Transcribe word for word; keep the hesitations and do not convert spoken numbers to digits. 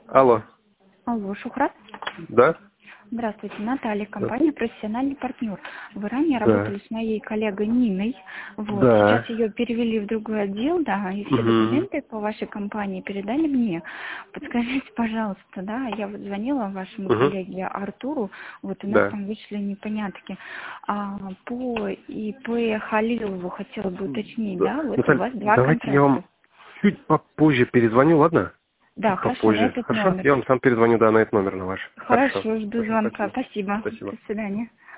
Алло. Алло, Шухрат? Да? Здравствуйте, Наталья, компания «Профессиональный партнер». Вы ранее Да. работали с моей коллегой Ниной. Вот. Да. Сейчас ее перевели в другой отдел, да, и все Угу. документы по вашей компании передали мне. Подскажите, пожалуйста, да, я вот звонила вашему Угу. коллеге Артуру, вот у нас Да. там вышли непонятки. А, по ИП Халилову хотела бы уточнить, Да. да, вот у Наталья, вас два давайте я контракта. вам чуть попозже перезвоню, ладно? Да, Чуть хорошо, на попозже. этот Хорошо? номер. Я вам сам перезвоню, да, на этот номер на ваш. Хорошо. Хорошо, жду Хорошо, звонка. спасибо. Спасибо. Спасибо. До свидания.